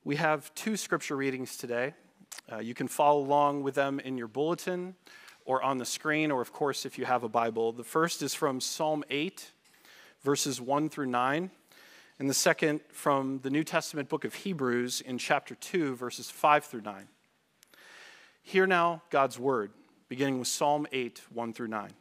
We have two scripture readings today. You can follow along with them in your bulletin or on the screen, or of course, if you have a Bible. The first is from Psalm 8, verses 1 through 9, and the second from the New Testament book of Hebrews in chapter 2, verses 5 through 9. Hear now God's word, beginning with Psalm 8, 1 through 9.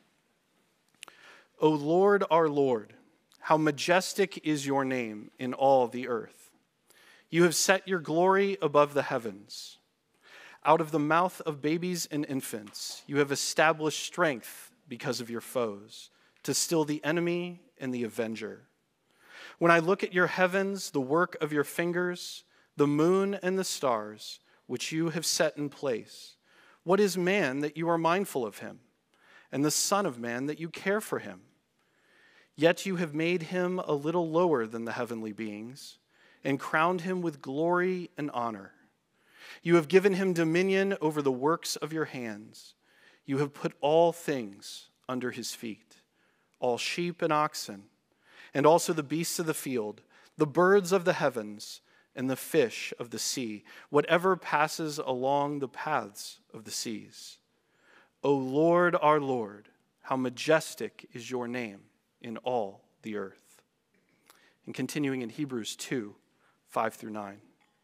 O Lord, our Lord, how majestic is your name in all the earth. You have set your glory above the heavens. Out of the mouth of babies and infants, you have established strength because of your foes, to still the enemy and the avenger. When I look at your heavens, the work of your fingers, the moon and the stars, which you have set in place, what is man that you are mindful of him, and the Son of Man that you care for him? Yet you have made him a little lower than the heavenly beings, and crowned him with glory and honor. You have given him dominion over the works of your hands. You have put all things under his feet, all sheep and oxen, and also the beasts of the field, the birds of the heavens, and the fish of the sea, whatever passes along the paths of the seas. O Lord, our Lord, how majestic is your name in all the earth. And continuing in Hebrews 2, 5 through 9.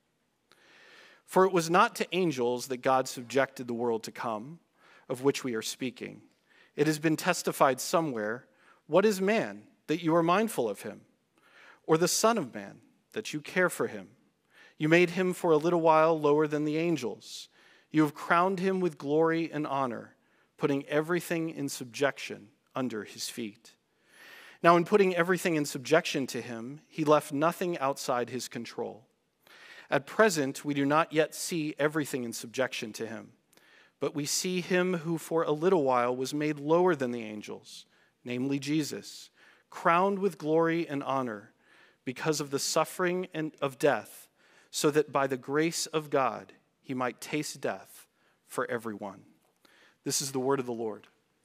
For it was not to angels that God subjected the world to come, of which we are speaking. It has been testified somewhere, what is man, that you are mindful of him? Or the Son of Man, that you care for him? You made him for a little while lower than the angels. You have crowned him with glory and honor, putting everything in subjection under his feet. Now, in putting everything in subjection to him, he left nothing outside his control. At present, we do not yet see everything in subjection to him, but we see him who for a little while was made lower than the angels, namely Jesus, crowned with glory and honor because of the suffering and of death, so that by the grace of God he might taste death for everyone. This is the word of the Lord.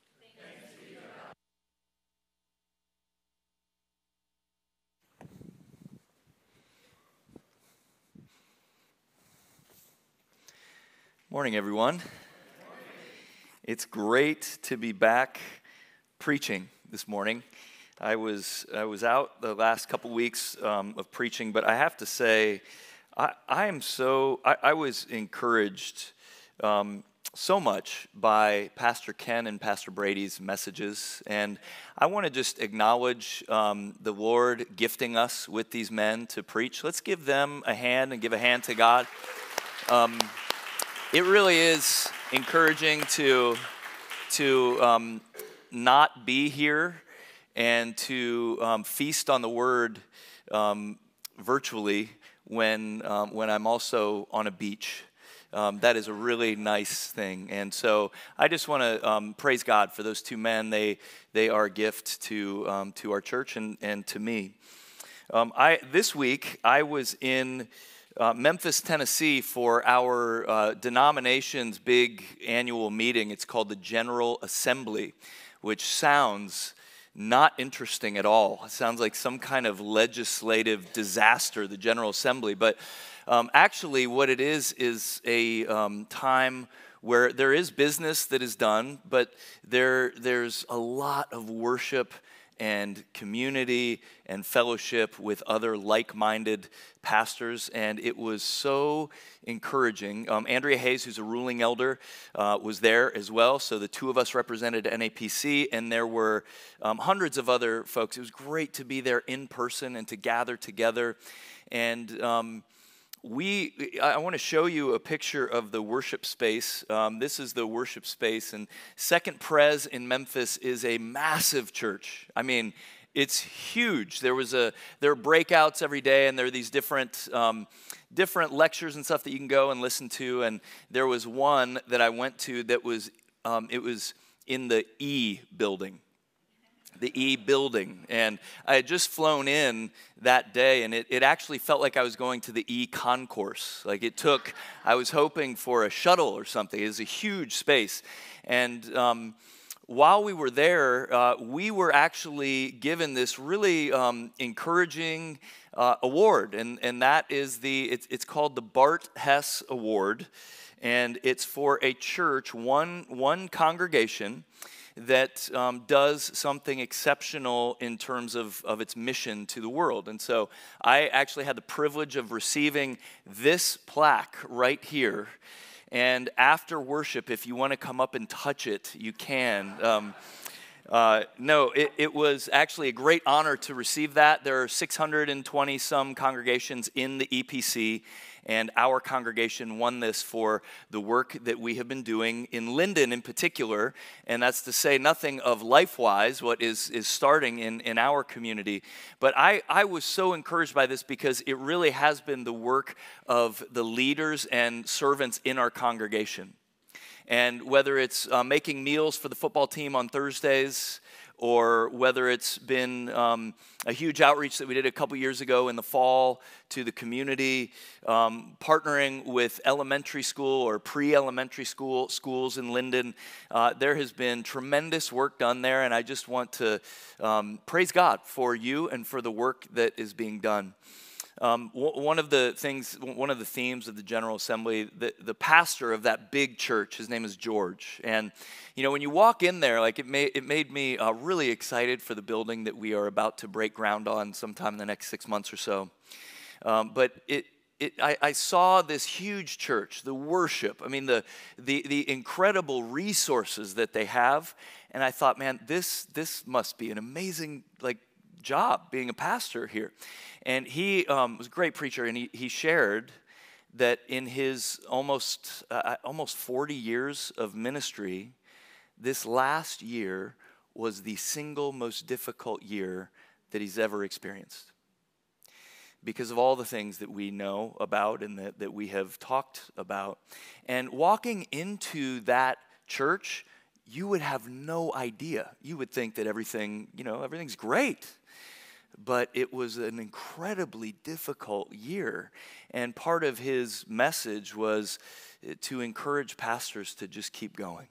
Morning, everyone. It's great to be back preaching this morning. I was out the last couple weeks of preaching, but I have to say, I was encouraged so much by Pastor Ken and Pastor Brady's messages, and I want to just acknowledge the Lord gifting us with these men to preach. Let's give them a hand and give a hand to God. It really is encouraging to not be here and to feast on the Word virtually when I'm also on a beach. That is a really nice thing, and so I just want to praise God for those two men. They are a gift to our church and to me. This week I was in Memphis, Tennessee for our denomination's big annual meeting. It's called the General Assembly, which sounds not interesting at all. It sounds like some kind of legislative disaster, the General Assembly. But actually what it is a time where there is business that is done, but there's a lot of worship and community and fellowship with other like-minded pastors, and it was so encouraging. Andrea Hayes, who's a ruling elder, was there as well, so the two of us represented NAPC, and there were hundreds of other folks. It was great to be there in person and to gather together, and I want to show you a picture of the worship space. This is the worship space, and Second Pres in Memphis is a massive church. I mean, it's huge. There are breakouts every day, and there are these different lectures and stuff that you can go and listen to. And there was one that I went to that was it was in the E building. The E building, and I had just flown in that day, and it actually felt like I was going to the E concourse. Like I was hoping for a shuttle or something. It was a huge space, and while we were there, we were actually given this really encouraging award, and that is it's called the Bart Hess Award, and it's for a church, one congregation that does something exceptional in terms of its mission to the world. And so I actually had the privilege of receiving this plaque right here. And after worship, if you want to come up and touch it, you can. It was actually a great honor to receive that. There are 620 some congregations in the EPC, and our congregation won this for the work that we have been doing in Linden in particular, and that's to say nothing of LifeWise, what is starting in our community. But I was so encouraged by this because it really has been the work of the leaders and servants in our congregation. And whether it's making meals for the football team on Thursdays, or whether it's been a huge outreach that we did a couple years ago in the fall to the community, partnering with elementary school or pre-elementary schools in Linden, there has been tremendous work done there, and I just want to praise God for you and for the work that is being done. One of the themes of the General Assembly, the pastor of that big church, his name is George. And, when you walk in there, like it made me really excited for the building that we are about to break ground on sometime in the next 6 months or so. But I saw this huge church, the worship, the incredible resources that they have. And I thought, man, this must be an amazing, job being a pastor here. And he was a great preacher, and he shared that in his almost 40 years of ministry, this last year was the single most difficult year that he's ever experienced, because of all the things that we know about and that we have talked about. And walking into that church, you would have no idea. You would think that everything's great. But it was an incredibly difficult year. And part of his message was to encourage pastors to just keep going,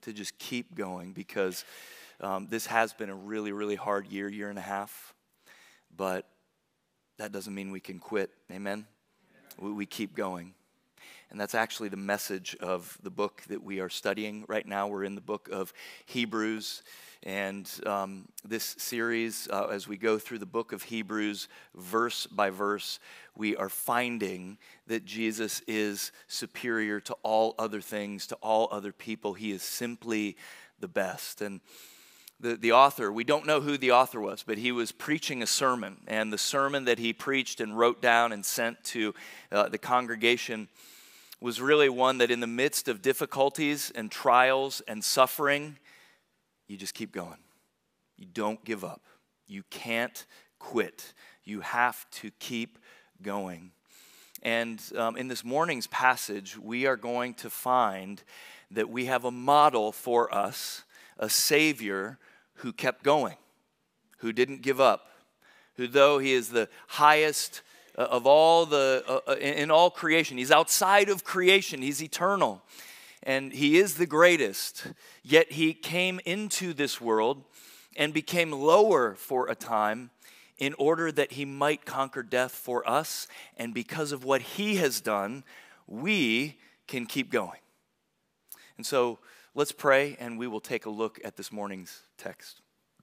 because this has been a really, really hard year and a half. But that doesn't mean we can quit. Amen? We keep going. And that's actually the message of the book that we are studying right now. We're in the book of Hebrews. And this series, as we go through the book of Hebrews, verse by verse, we are finding that Jesus is superior to all other things, to all other people. He is simply the best. And the author, we don't know who the author was, but he was preaching a sermon. And the sermon that he preached and wrote down and sent to the congregation was really one that in the midst of difficulties and trials and suffering, you just keep going. You don't give up. You can't quit. You have to keep going. And in this morning's passage, we are going to find that we have a model for us, a Savior who kept going, who didn't give up, who, though he is the highest of all in all creation, he's outside of creation, he's eternal. And he is the greatest, yet he came into this world and became lower for a time in order that he might conquer death for us. And because of what he has done, we can keep going. And so let's pray, and we will take a look at this morning's text.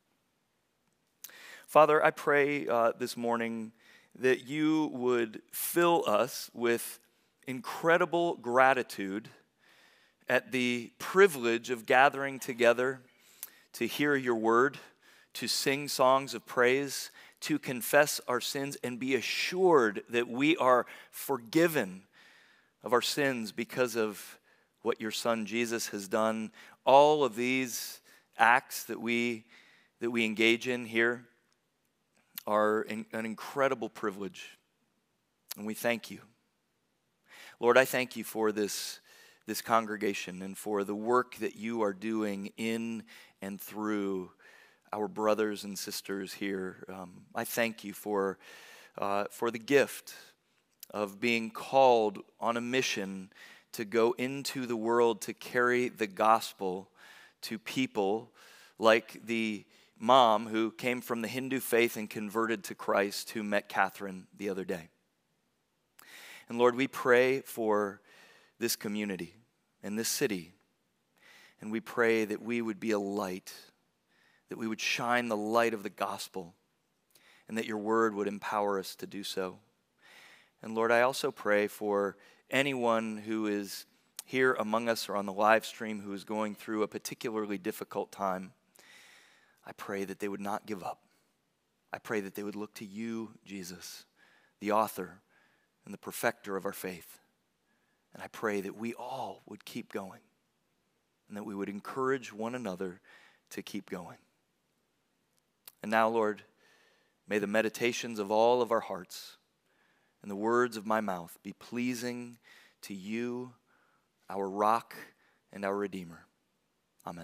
Father, I pray this morning that you would fill us with incredible gratitude at the privilege of gathering together to hear your word, to sing songs of praise, to confess our sins, and be assured that we are forgiven of our sins because of what your Son Jesus has done. All of these acts that we engage in here are an incredible privilege, and we thank you. Lord, I thank you for this congregation and for the work that you are doing in and through our brothers and sisters here. I thank you for the gift of being called on a mission to go into the world to carry the gospel to people like the mom who came from the Hindu faith and converted to Christ, who met Catherine the other day. And Lord, we pray for this community and this city, and we pray that we would be a light, that we would shine the light of the gospel, and that your word would empower us to do so. And Lord, I also pray for anyone who is here among us or on the live stream who is going through a particularly difficult time. I pray that they would not give up. I pray that they would look to you, Jesus, the author and the perfecter of our faith. And I pray that we all would keep going and that we would encourage one another to keep going. And now, Lord, may the meditations of all of our hearts and the words of my mouth be pleasing to you, our rock and our Redeemer. Amen.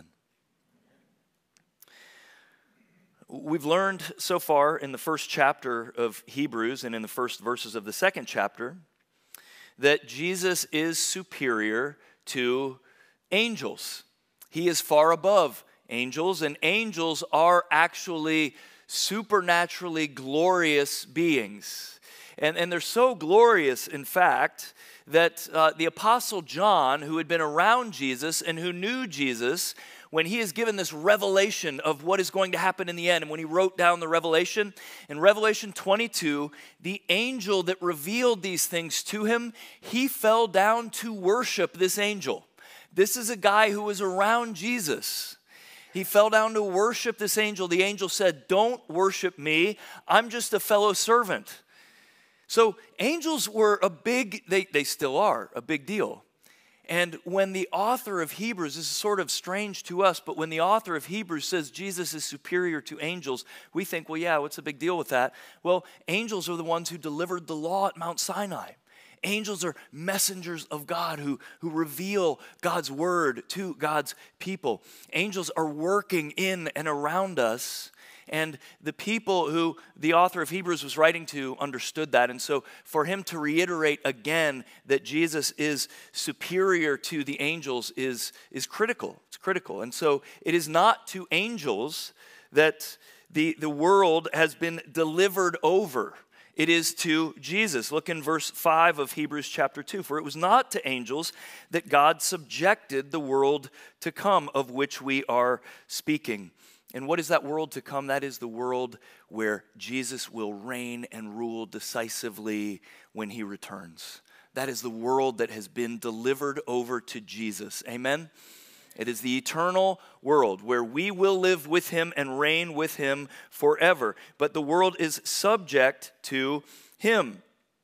We've learned so far in the first chapter of Hebrews and in the first verses of the second chapter that Jesus is superior to angels. He is far above angels, and angels are actually supernaturally glorious beings. And they're so glorious, in fact, that the Apostle John, who had been around Jesus and who knew Jesus, when he is given this revelation of what is going to happen in the end, and when he wrote down the revelation, in Revelation 22, the angel that revealed these things to him, he fell down to worship this angel. This is a guy who was around Jesus. He fell down to worship this angel. The angel said, "Don't worship me. I'm just a fellow servant." So angels were they still are a big deal. And when the author of Hebrews, this is sort of strange to us, but when the author of Hebrews says Jesus is superior to angels, we think, well, yeah, what's the big deal with that? Well, angels are the ones who delivered the law at Mount Sinai. Angels are messengers of God who reveal God's word to God's people. Angels are working in and around us. And the people who the author of Hebrews was writing to understood that. And so for him to reiterate again that Jesus is superior to the angels is critical. It's critical. And so it is not to angels that the world has been delivered over. It is to Jesus. Look in verse 5 of Hebrews chapter 2. For it was not to angels that God subjected the world to come, of which we are speaking. And what is that world to come? That is the world where Jesus will reign and rule decisively when he returns. That is the world that has been delivered over to Jesus. Amen? It is the eternal world where we will live with him and reign with him forever. But the world is subject to him.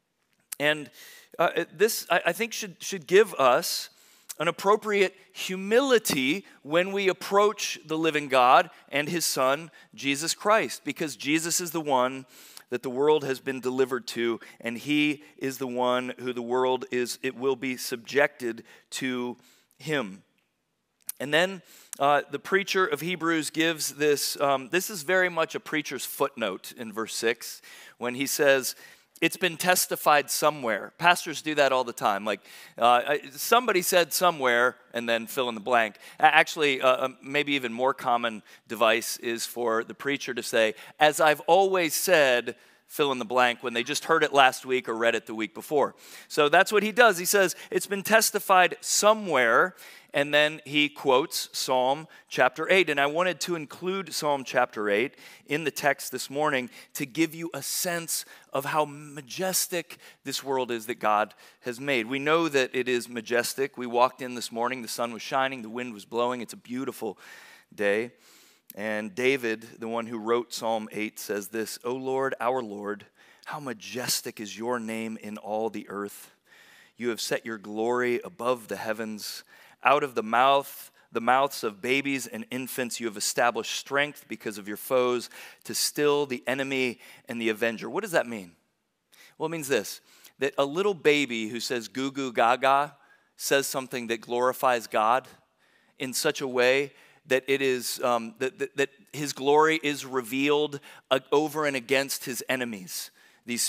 And this, I think, should give us an appropriate humility when we approach the living God and his Son, Jesus Christ, because Jesus is the one that the world has been delivered to, and he is the one who it will be subjected to him. And then the preacher of Hebrews gives this, this is very much a preacher's footnote in verse 6, when he says, it's been testified somewhere. Pastors do that all the time. Like somebody said somewhere, and then fill in the blank. Actually, maybe even more common device is for the preacher to say, as I've always said, fill in the blank, when they just heard it last week or read it the week before. So that's what he does. He says, it's been testified somewhere, and then he quotes Psalm chapter 8. And I wanted to include Psalm chapter 8 in the text this morning to give you a sense of how majestic this world is that God has made. We know that it is majestic. We walked in this morning, the sun was shining, the wind was blowing. It's a beautiful day. And David, the one who wrote Psalm 8, says this, O Lord, our Lord, how majestic is your name in all the earth. You have set your glory above the heavens. Out of the mouths of babies and infants, you have established strength because of your foes to still the enemy and the avenger. What does that mean? Well, it means this, that a little baby who says goo goo gaga says something that glorifies God in such a way that it is that his glory is revealed over and against his enemies. These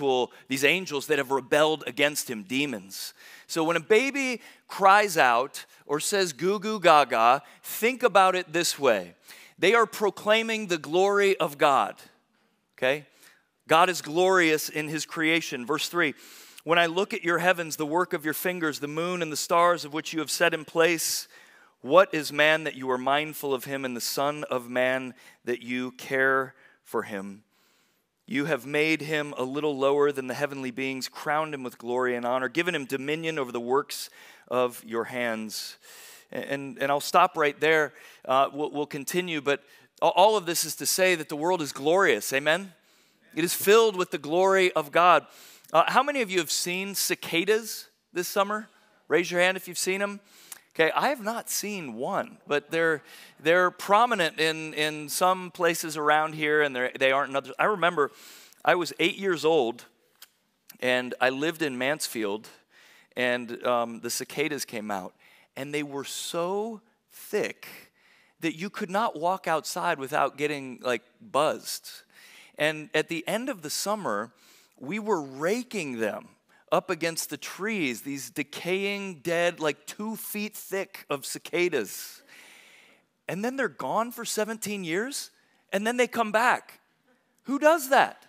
angels that have rebelled against him, demons. So when a baby cries out or says goo goo gaga, think about it this way, They are proclaiming the glory of God, okay? God is glorious in his creation. Verse 3, when I look at your heavens, the work of your fingers, the moon and the stars of which you have set in place, what is man that you are mindful of him, and the son of man that you care for him? You have made him a little lower than the heavenly beings, crowned him with glory and honor, given him dominion over the works of your hands. And I'll stop right there. We'll continue, but all of this is to say that the world is glorious. Amen? It is filled with the glory of God. How many of you have seen cicadas this summer? Raise your hand if you've seen them. Okay, I have not seen one, but they're prominent in some places around here, and they aren't in others. I remember I was 8 years old, and I lived in Mansfield, and the cicadas came out, and they were so thick that you could not walk outside without getting like buzzed. And at the end of the summer, we were raking them up against the trees, these decaying, dead, like 2 feet thick of cicadas. And then they're gone for 17 years, and then they come back. Who does that?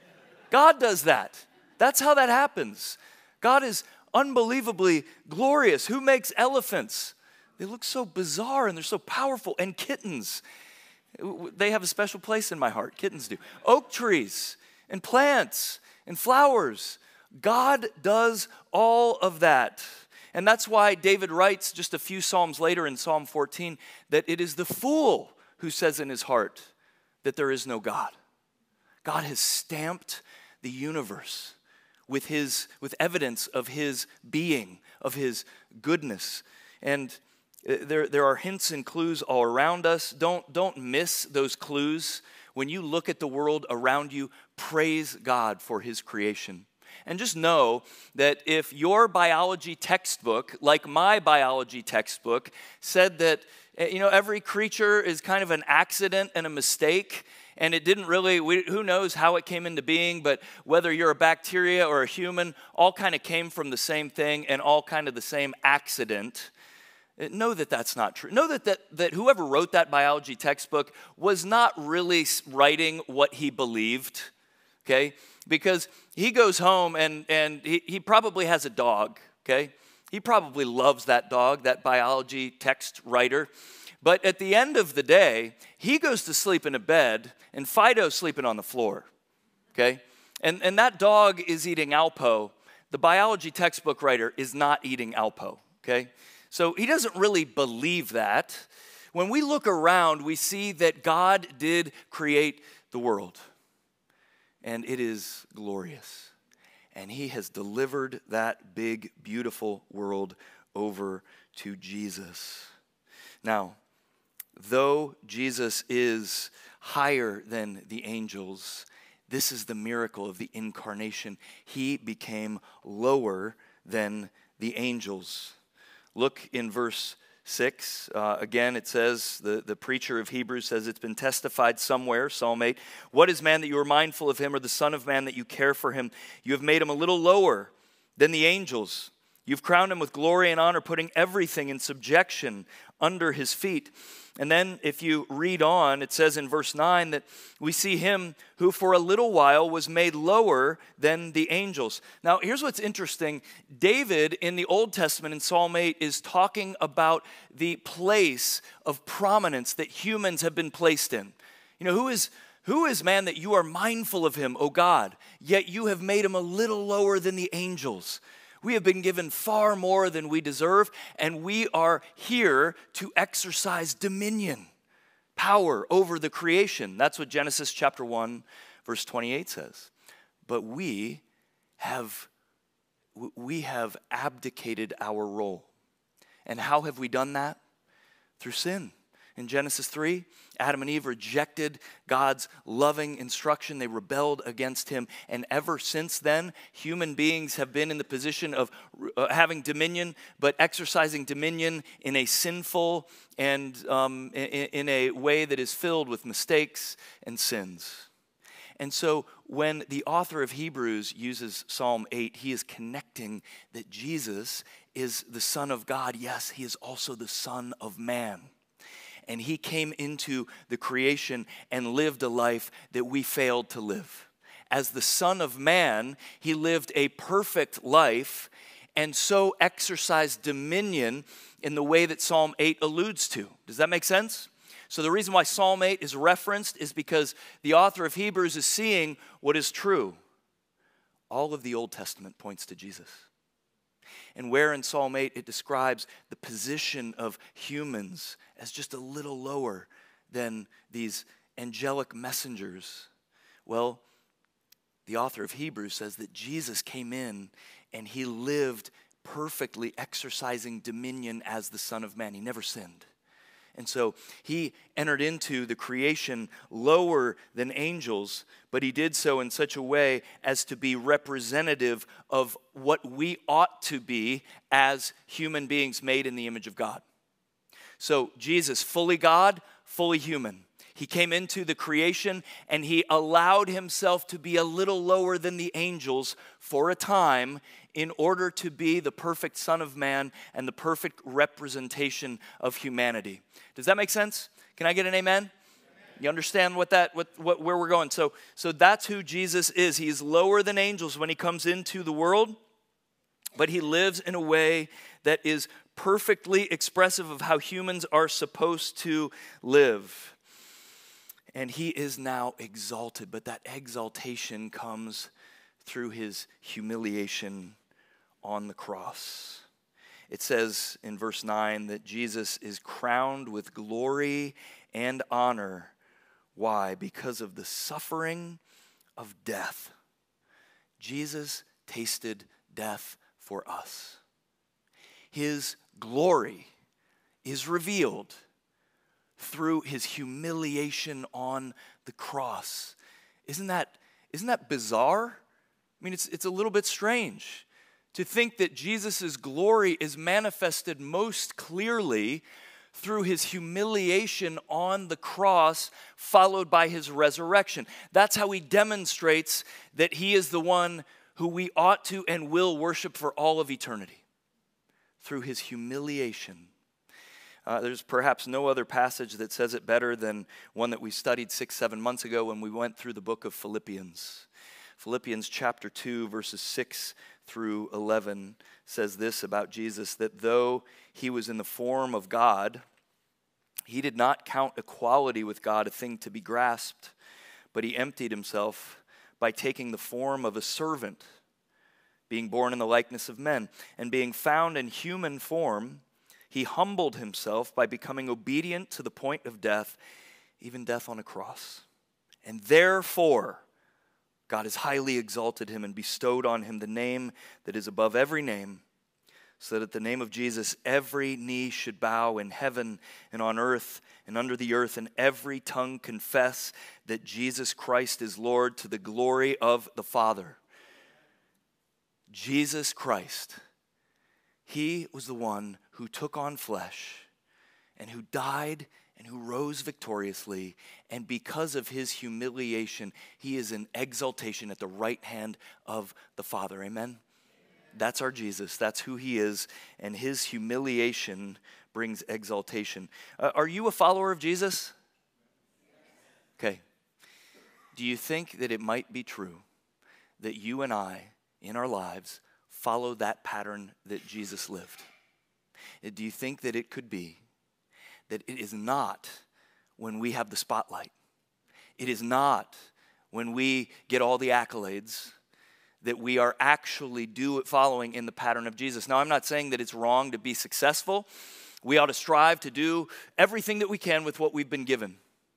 God does that. That's how that happens. God is unbelievably glorious. Who makes elephants? They look so bizarre, and they're so powerful. And kittens, they have a special place in my heart. Kittens do. Oak trees, and plants, and flowers. God does all of that. And that's why David writes just a few Psalms later in Psalm 14 that it is the fool who says in his heart that there is no God. God has stamped the universe with evidence of his being, of his goodness. And there are hints and clues all around us. Don't miss those clues. When you look at the world around you, praise God for his creation. And just know that if your biology textbook, like my biology textbook, said that every creature is kind of an accident and a mistake, and it didn't really, who knows how it came into being, but whether you're a bacteria or a human, all kind of came from the same thing and all kind of the same accident. Know that that's not true. Know that whoever wrote that biology textbook was not really writing what he believed, okay? Because he goes home and he probably has a dog, okay? He probably loves that dog, that biology text writer. But at the end of the day, he goes to sleep in a bed and Fido's sleeping on the floor, okay? And that dog is eating Alpo. The biology textbook writer is not eating Alpo, okay? So he doesn't really believe that. When we look around, we see that God did create the world. And it is glorious. And he has delivered that big, beautiful world over to Jesus. Now, though Jesus is higher than the angels, this is the miracle of the incarnation. He became lower than the angels. Look in verse 6, again, it says, the preacher of Hebrews says, it's been testified somewhere, Psalm 8, what is man that you are mindful of him, or the son of man that you care for him? You have made him a little lower than the angels. You've crowned him with glory and honor, putting everything in subjection under his feet. And then if you read on, it says in verse 9 that we see him who for a little while was made lower than the angels. Now, here's what's interesting. David in the Old Testament in Psalm 8 is talking about the place of prominence that humans have been placed in. Who is man that you are mindful of him, O God, yet you have made him a little lower than the angels. We have been given far more than we deserve, and we are here to exercise dominion, power over the creation. That's what Genesis chapter 1, verse 28 says. But we have abdicated our role. And how have we done that? Through sin. In Genesis 3, Adam and Eve rejected God's loving instruction. They rebelled against him. And ever since then, human beings have been in the position of having dominion, but exercising dominion in a sinful and in a way that is filled with mistakes and sins. And so when the author of Hebrews uses Psalm 8, he is connecting that Jesus is the Son of God. Yes, he is also the Son of Man. and he came into the creation and lived a life that we failed to live. As the Son of Man, he lived a perfect life and so exercised dominion in the way that Psalm 8 alludes to. Does that make sense? So the reason why Psalm 8 is referenced is because the author of Hebrews is seeing what is true. All of the Old Testament points to Jesus. And where in Psalm 8 it describes the position of humans as just a little lower than these angelic messengers. Well, the author of Hebrews says that Jesus came in and he lived perfectly, exercising dominion as the Son of Man. He never sinned. And so he entered into the creation lower than angels, but he did so in such a way as to be representative of what we ought to be as human beings made in the image of God. So Jesus, fully God, fully human. He came into the creation and he allowed himself to be a little lower than the angels for a time in order to be the perfect Son of Man and the perfect representation of humanity. Does that make sense? Can I get an amen? You understand where we're going? So that's who Jesus is. He is lower than angels when he comes into the world, but he lives in a way that is perfectly expressive of how humans are supposed to live. And he is now exalted, but that exaltation comes through his humiliation on the cross. It says in verse 9 that Jesus is crowned with glory and honor. Why? Because of the suffering of death. Jesus tasted death for us. His glory is revealed through his humiliation on the cross. Isn't that bizarre? I mean, it's a little bit strange to think that Jesus' glory is manifested most clearly through his humiliation on the cross, followed by his resurrection. That's how he demonstrates that he is the one who we ought to and will worship for all of eternity, through his humiliation. There's perhaps no other passage that says it better than one that we studied 6-7 months ago when we went through the book of Philippians. Philippians chapter 2, verses 6 through 11 says this about Jesus, that though he was in the form of God, he did not count equality with God a thing to be grasped, but he emptied himself by taking the form of a servant, being born in the likeness of men, and being found in human form, he humbled himself by becoming obedient to the point of death, even death on a cross. And therefore, God has highly exalted him and bestowed on him the name that is above every name, so that at the name of Jesus every knee should bow in heaven and on earth and under the earth, and every tongue confess that Jesus Christ is Lord, to the glory of the Father. Jesus Christ, he was the one who took on flesh and who died and who rose victoriously. And because of his humiliation, he is in exaltation at the right hand of the Father. Amen? That's our Jesus. That's who he is. And his humiliation brings exaltation. Are you a follower of Jesus? Okay. Do you think that it might be true that you and I, in our lives, follow that pattern that Jesus lived? Do you think that it could be that it is not when we have the spotlight, it is not when we get all the accolades, that we are actually following in the pattern of Jesus? Now, I'm not saying that it's wrong to be successful. We ought to strive to do everything that we can with what we've been given.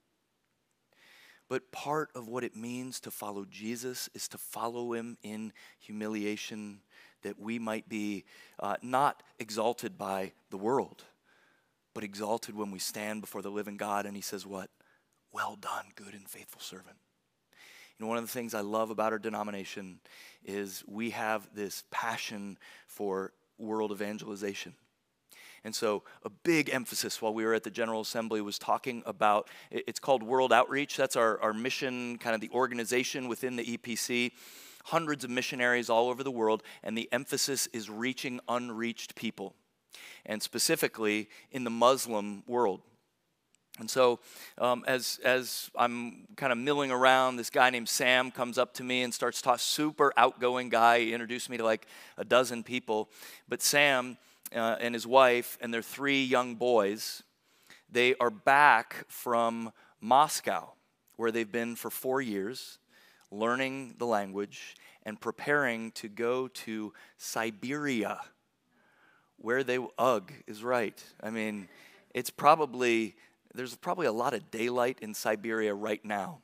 But part of what it means to follow Jesus is to follow him in humiliation, that we might be not exalted by the world, but exalted when we stand before the living God and he says what? Well done, good and faithful servant. You know, one of the things I love about our denomination is we have this passion for world evangelization. And so a big emphasis while we were at the General Assembly was talking about, it's called World Outreach. That's our mission, kind of the organization within the EPC. Hundreds of missionaries all over the world, and the emphasis is reaching unreached people, and specifically in the Muslim world. And so as I'm kind of milling around, this guy named Sam comes up to me and starts talking, super outgoing guy. He introduced me to like a dozen people. But Sam and his wife and their 3 young boys, they are back from Moscow, where they've been for 4 years, learning the language and preparing to go to Siberia, where they, ugh, is right. I mean, there's probably a lot of daylight in Siberia right now.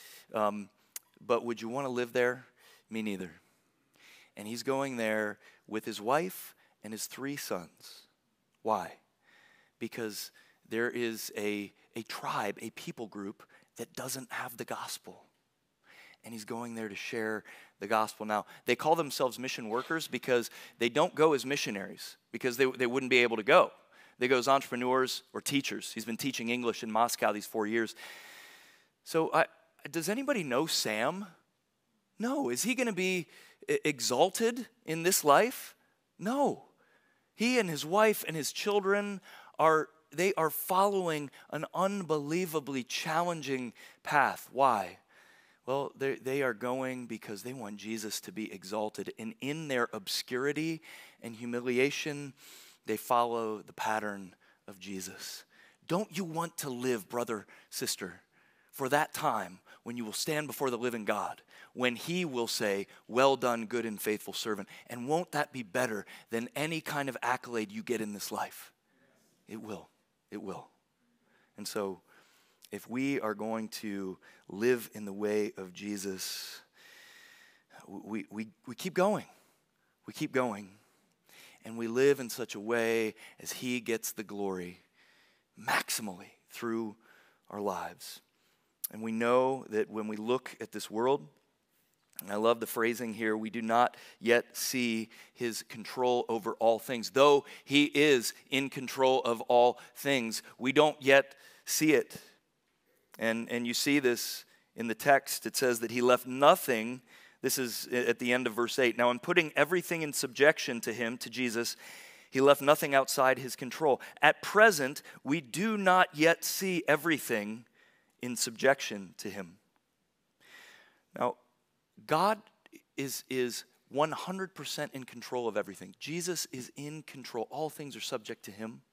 But would you want to live there? Me neither. And he's going there with his wife and his 3 sons. Why? Because there is a tribe, a people group that doesn't have the gospel. And he's going there to share the gospel. Now, they call themselves mission workers because they don't go as missionaries, because they wouldn't be able to go. They go as entrepreneurs or teachers. He's been teaching English in Moscow these 4 years. So does anybody know Sam? No. Is he going to be exalted in this life? No. He and his wife and his children are following an unbelievably challenging path. Why? Well, they are going because they want Jesus to be exalted. And in their obscurity and humiliation, they follow the pattern of Jesus. Don't you want to live, brother, sister, for that time when you will stand before the living God, when he will say, well done, good and faithful servant? And won't that be better than any kind of accolade you get in this life? It will. It will. And so, if we are going to live in the way of Jesus, we keep going. We keep going. And we live in such a way as he gets the glory maximally through our lives. And we know that when we look at this world, and I love the phrasing here, we do not yet see his control over all things. Though he is in control of all things, we don't yet see it. And you see this in the text. It says that he left nothing. This is at the end of verse 8. Now, in putting everything in subjection to him, to Jesus, he left nothing outside his control. At present, we do not yet see everything in subjection to him. Now, God is 100% in control of everything. Jesus is in control. All things are subject to him.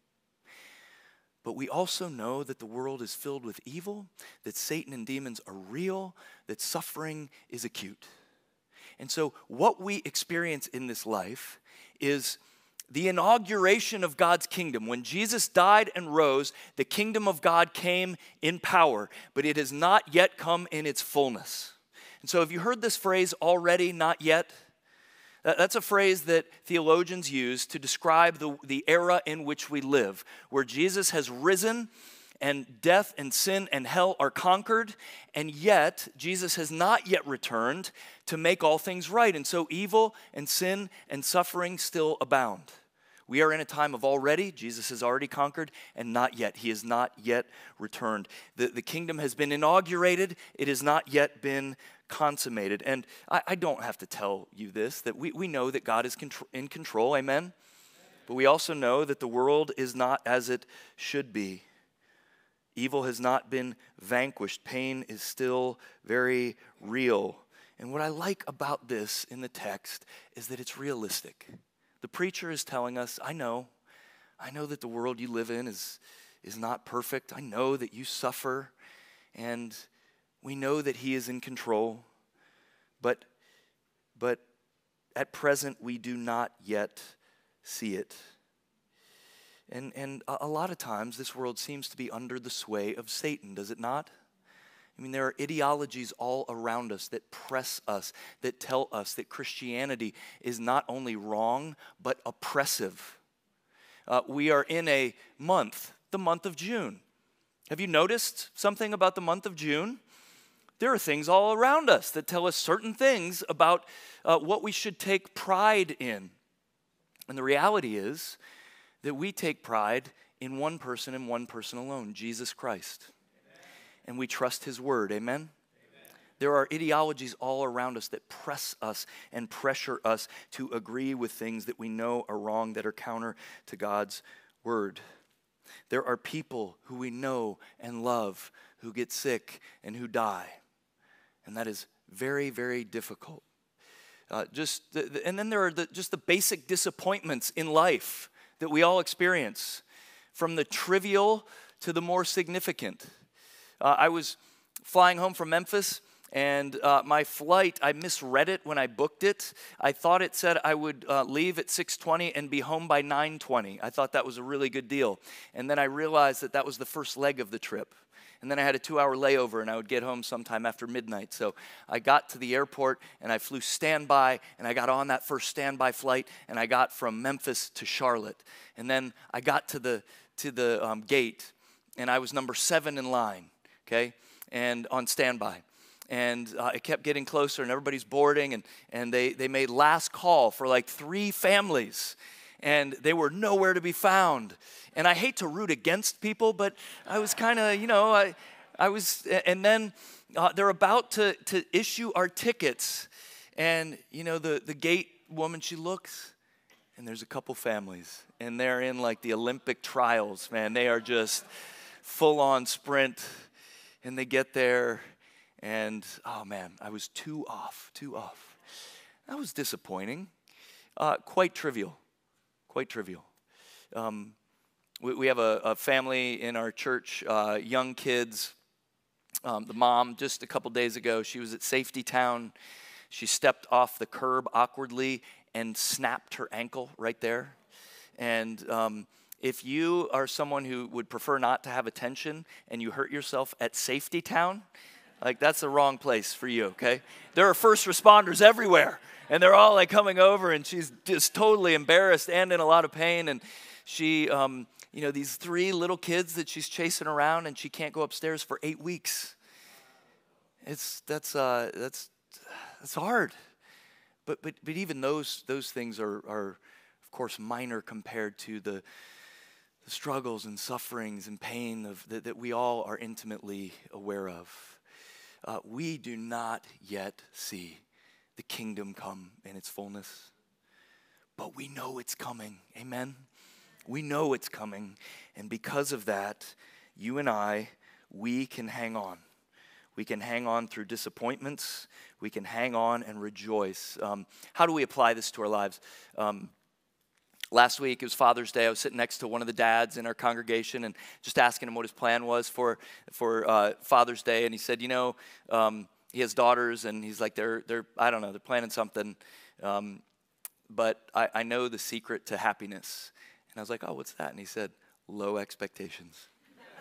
But we also know that the world is filled with evil, that Satan and demons are real, that suffering is acute. And so what we experience in this life is the inauguration of God's kingdom. When Jesus died and rose, the kingdom of God came in power, but it has not yet come in its fullness. And so have you heard this phrase, already, not yet? That's a phrase that theologians use to describe the era in which we live, where Jesus has risen and death and sin and hell are conquered, and yet Jesus has not yet returned to make all things right. And so evil and sin and suffering still abound. We are in a time of already. Jesus has already conquered, and not yet. He has not yet returned. The kingdom has been inaugurated. It has not yet been consummated. And I don't have to tell you this, that we know that God is in control, amen? But we also know that the world is not as it should be. Evil has not been vanquished. Pain is still very real. And what I like about this in the text is that it's realistic. The preacher is telling us, I know that the world you live in is not perfect. I know that you suffer, and we know that he is in control, but at present we do not yet see it. And a lot of times this world seems to be under the sway of Satan, does it not? I mean, there are ideologies all around us that press us, that tell us that Christianity is not only wrong, but oppressive. We are in a month, the month of June. Have you noticed something about the month of June? There are things all around us that tell us certain things about what we should take pride in. And the reality is that we take pride in one person and one person alone, Jesus Christ. And we trust his word, amen? There are ideologies all around us that press us and pressure us to agree with things that we know are wrong, that are counter to God's word. There are people who we know and love who get sick and who die. And that is very, very difficult. And then there are just the basic disappointments in life that we all experience, from the trivial to the more significant. I was flying home from Memphis, and my flight, I misread it when I booked it. I thought it said I would leave at 6:20 and be home by 9:20. I thought that was a really good deal. And then I realized that was the first leg of the trip. And then I had a 2-hour layover, and I would get home sometime after midnight. So I got to the airport, and I flew standby, and I got on that first standby flight, and I got from Memphis to Charlotte. And then I got to the gate, and I was number 7 in line, okay, and on standby. And it kept getting closer, and everybody's boarding, and they made last call for like 3 families. And they were nowhere to be found. And I hate to root against people, but I was kind of, I was, and then they're about to issue our tickets. And, the gate woman, she looks, and there's a couple families. And they're in like the Olympic trials, man. They are just full on sprint. And they get there, and, oh man, I was too off. That was disappointing. Quite trivial. We have a family in our church, young kids. The mom, just a couple days ago, she was at Safety Town. She stepped off the curb awkwardly and snapped her ankle right there. And if you are someone who would prefer not to have attention and you hurt yourself at Safety Town, like that's the wrong place for you, okay? There are first responders everywhere. And they're all like coming over, and she's just totally embarrassed and in a lot of pain. And she, these 3 little kids that she's chasing around, and she can't go upstairs for 8 weeks. That's hard. But even those things are of course minor compared to the struggles and sufferings and pain that we all are intimately aware of. We do not yet see the kingdom come in its fullness. But we know it's coming. Amen? We know it's coming. And because of that, you and I, we can hang on. We can hang on through disappointments. We can hang on and rejoice. How do we apply this to our lives? Last week, it was Father's Day. I was sitting next to one of the dads in our congregation and just asking him what his plan was for Father's Day. And he said, he has daughters, and he's like, they're I don't know, they're planning something. But I know the secret to happiness. And I was like, oh, what's that? And he said, low expectations.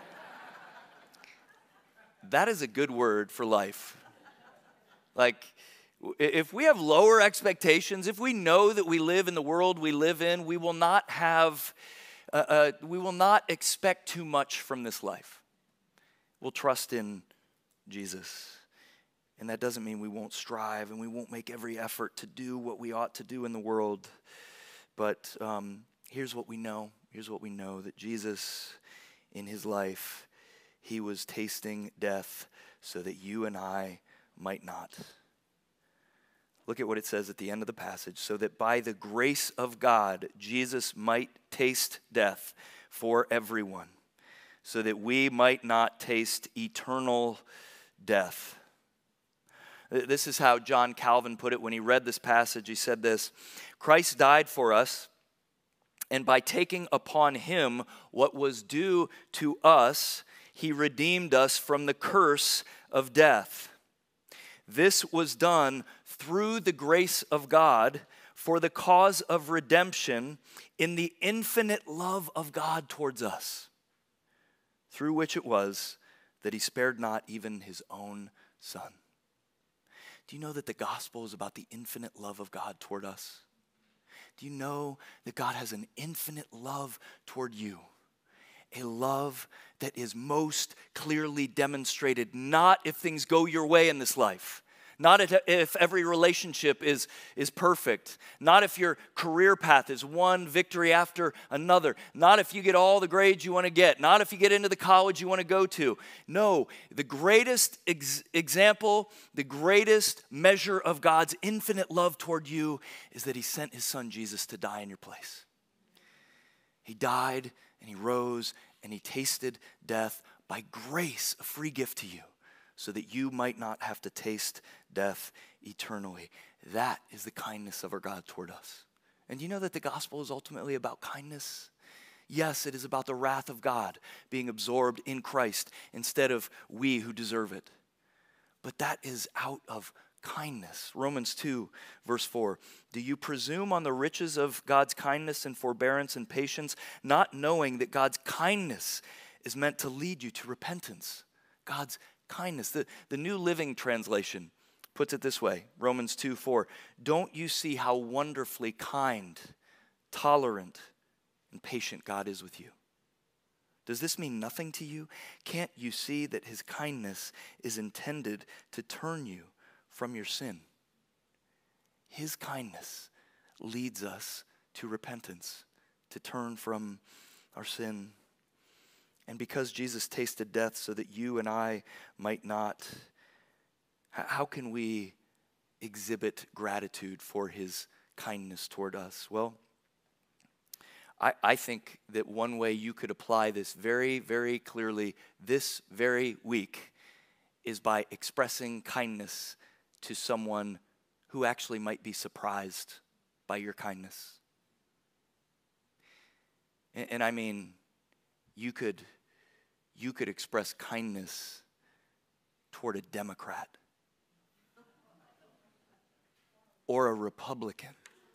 That is a good word for life. Like, if we have lower expectations, if we know that we live in the world we live in, we will not expect too much from this life. We'll trust in Jesus. And that doesn't mean we won't strive and we won't make every effort to do what we ought to do in the world. But here's what we know. Here's what we know, that Jesus, in his life, he was tasting death so that you and I might not. Look at what it says at the end of the passage. So that by the grace of God, Jesus might taste death for everyone, so that we might not taste eternal death. This is how John Calvin put it when he read this passage. He said this: Christ died for us, and by taking upon him what was due to us, he redeemed us from the curse of death. This was done through the grace of God for the cause of redemption in the infinite love of God towards us, through which it was that he spared not even his own son. Do you know that the gospel is about the infinite love of God toward us? Do you know that God has an infinite love toward you? A love that is most clearly demonstrated not if things go your way in this life, not if every relationship is perfect, not if your career path is one victory after another, not if you get all the grades you want to get, not if you get into the college you want to go to. No, the greatest example, the greatest measure of God's infinite love toward you is that he sent his son Jesus to die in your place. He died and he rose and he tasted death by grace, a free gift to you, so that you might not have to taste death eternally. That is the kindness of our God toward us. And you know that the gospel is ultimately about kindness? Yes, it is about the wrath of God being absorbed in Christ instead of we who deserve it. But that is out of kindness. Romans 2, verse 4. Do you presume on the riches of God's kindness and forbearance and patience, not knowing that God's kindness is meant to lead you to repentance? God's kindness. The New Living Translation puts it this way, Romans 2, 4. Don't you see how wonderfully kind, tolerant, and patient God is with you? Does this mean nothing to you? Can't you see that his kindness is intended to turn you from your sin? His kindness leads us to repentance, to turn from our sin. And because Jesus tasted death so that you and I might not, how can we exhibit gratitude for his kindness toward us? Well, I think that one way you could apply this very, very clearly this very week is by expressing kindness to someone who actually might be surprised by your kindness. And I mean, you could express kindness toward a Democrat or a Republican.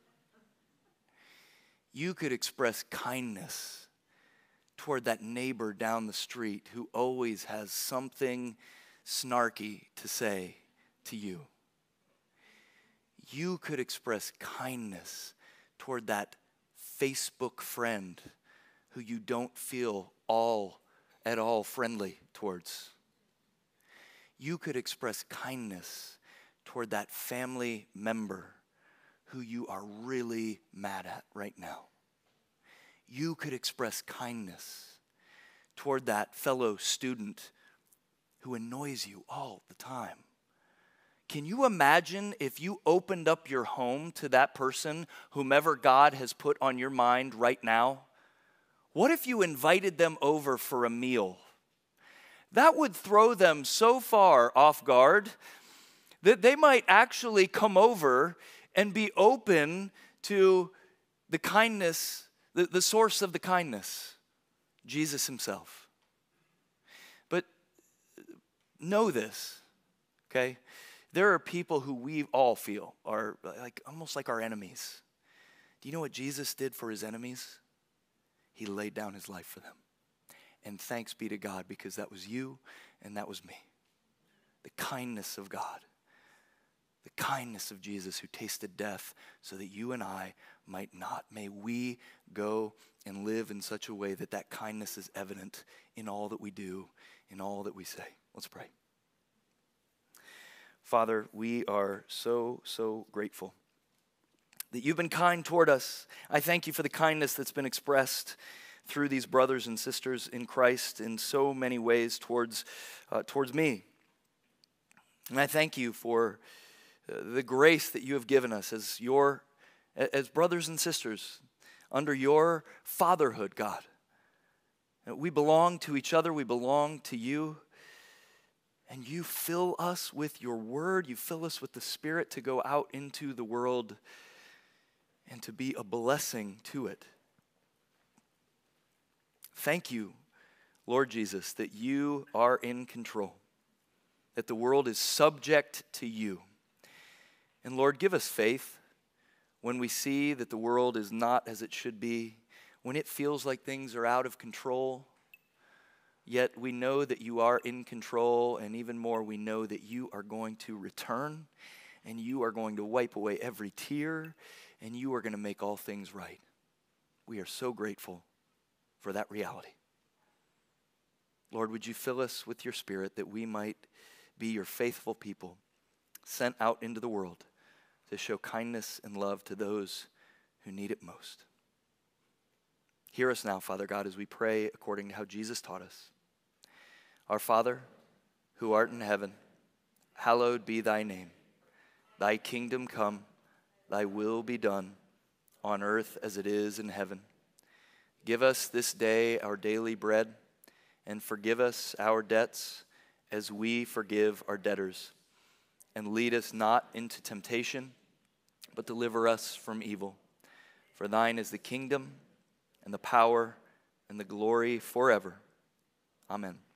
You could express kindness toward that neighbor down the street who always has something snarky to say to you. You could express kindness toward that Facebook friend who you don't feel at all friendly towards. You could express kindness toward that family member who you are really mad at right now. You could express kindness toward that fellow student who annoys you all the time. Can you imagine if you opened up your home to that person, whomever God has put on your mind right now? What if you invited them over for a meal? That would throw them so far off guard that they might actually come over and be open to the kindness, the source of the kindness, Jesus himself. But know this, okay? There are people who we all feel are almost like our enemies. Do you know what Jesus did for his enemies? He laid down his life for them. And thanks be to God, because that was you and that was me. The kindness of God. The kindness of Jesus who tasted death so that you and I might not. May we go and live in such a way that that kindness is evident in all that we do, in all that we say. Let's pray. Father, we are so, so grateful that you've been kind toward us. I thank you for the kindness that's been expressed through these brothers and sisters in Christ in so many ways towards me. And I thank you for the grace that you have given us as brothers and sisters under your fatherhood, God. We belong to each other. We belong to you. And you fill us with your word. You fill us with the Spirit to go out into the world and to be a blessing to it. Thank you, Lord Jesus, that you are in control, that the world is subject to you. And Lord, give us faith when we see that the world is not as it should be, when it feels like things are out of control. Yet we know that you are in control, and even more, we know that you are going to return, and you are going to wipe away every tear, and you are going to make all things right. We are so grateful for that reality. Lord, would you fill us with your Spirit that we might be your faithful people sent out into the world to show kindness and love to those who need it most. Hear us now, Father God, as we pray according to how Jesus taught us. Our Father, who art in heaven, hallowed be thy name. Thy kingdom come, thy will be done, on earth as it is in heaven. Give us this day our daily bread, and forgive us our debts as we forgive our debtors. And lead us not into temptation, but deliver us from evil. For thine is the kingdom and the power and the glory forever. Amen.